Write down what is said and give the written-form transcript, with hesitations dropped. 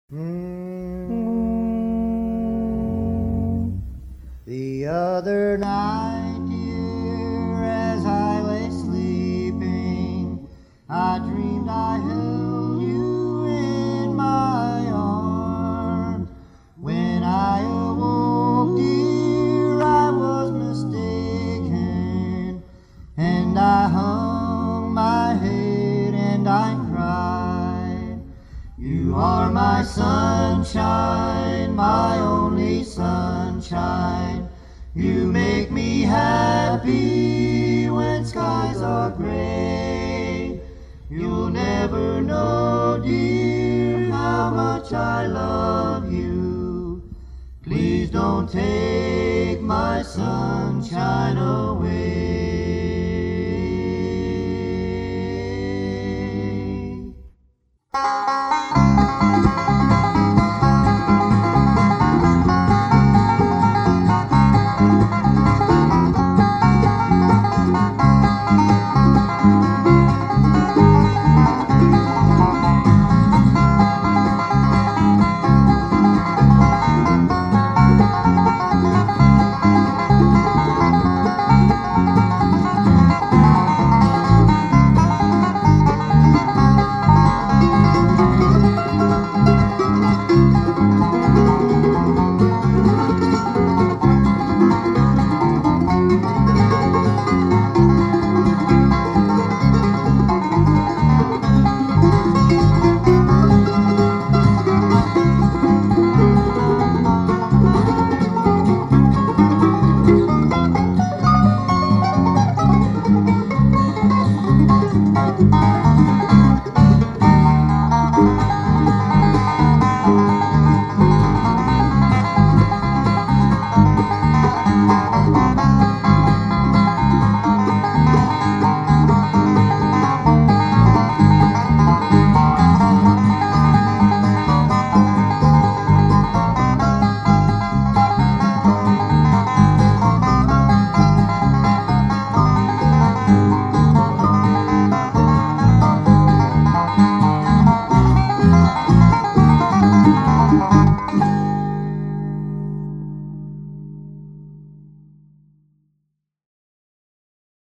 The other night, dear, as I lay sleeping, I dreamed I held you in my arms. When I awoke, dear, I was mistaken, and I hung my head and I cried. You are my sunshine, my only sunshine. You make me happy when skies are gray. You'll never know, dear, how much I love you. Please don't take my sunshine